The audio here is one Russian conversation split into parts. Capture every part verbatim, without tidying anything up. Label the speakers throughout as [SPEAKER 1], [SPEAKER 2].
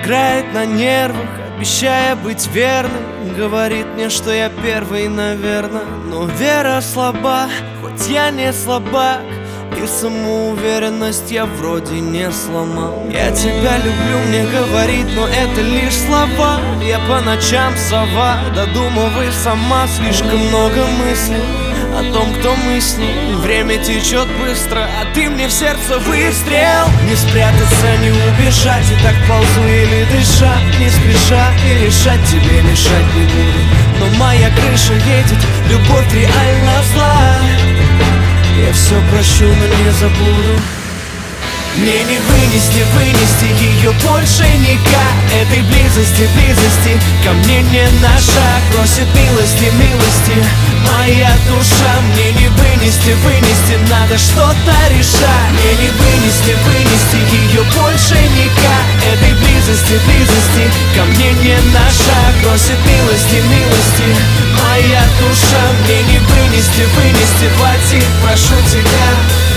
[SPEAKER 1] играет на нервах, обещая быть верным. Говорит мне, что я первый, наверное. Но вера слаба, хоть я не слабак, и самоуверенность я вроде не сломал. Я тебя люблю, мне говорит, но это лишь слова. Я по ночам сова, додумывай сама. Слишком много мыслей о том, кто мы с ней. Время течет быстро, а ты мне в сердце выстрел. Не спрятаться, не убежать, и так ползу или дыша, не спеша, и решать тебе мешать не буду. Но моя крыша едет, любовь реально зла. Я все прощу, но не забуду. Мне не вынести, вынести ее больше никак. Этой близости, близости ко мне не на шаг. Просит милости, милости моя душа. Мне не вынести, вынести, надо что-то решать. Мне не вынести, вынести ее больше никак. Этой близости, близости ко мне не на шаг. Просит милости, милости моя душа. Мне не вынести, вынести, хватит, прошу тебя.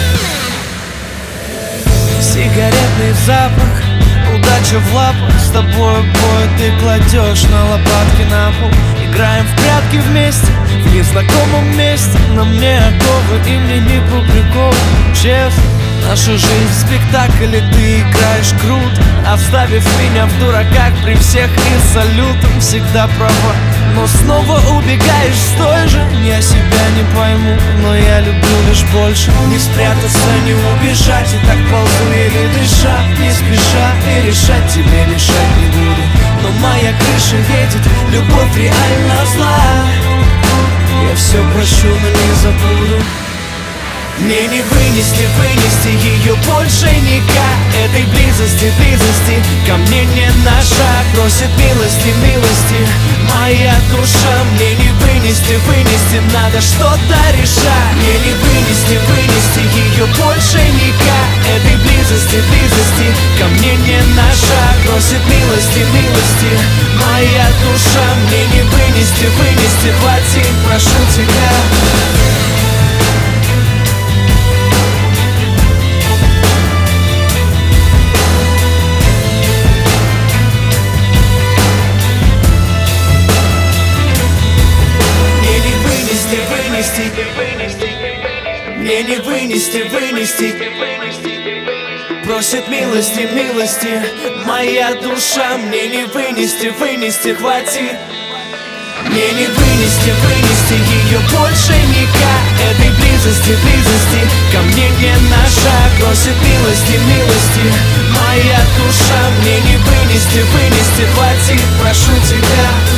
[SPEAKER 1] Сигаретный запах, удача в лапах. С тобой бой ты кладешь на лопатки на пол. Играем в прятки вместе, в незнакомом месте. На мне оковы и мне не по приколу. Честно, наша жизнь спектакль, и ты играешь круто, оставив меня в дураках при всех и салютом. Всегда права, но снова убегаешь с той же. Я себя не пойму, но я люблю лишь больше. Не спрятаться, не убежать, и так ползу или дыша, не спеша, и решать тебе мешать не буду. Но моя крыша едет, любовь реально зла. Я все прощу, но не забуду. Мне не вынести, вынести ее больше никак. Этой близости, близости ко мне не на шаг. Просит милости, милости моя душа. Мне не вынести, вынести, надо что-то решать. Мне не вынести, вынести ее больше никак. Этой близости, близости ко мне не на шаг. Просит милости, милости моя душа. Мне не вынести, вынести, хватит, прошу тебя. Мне не вынести, вынести. Просит милости, милости моя душа. Мне не вынести, вынести, хватит. Мне не вынести, вынести ее больше никак. Этой близости, близости ко мне не на шаг. Просит милости, милости моя душа. Мне не вынести, вынести, хватит, прошу тебя.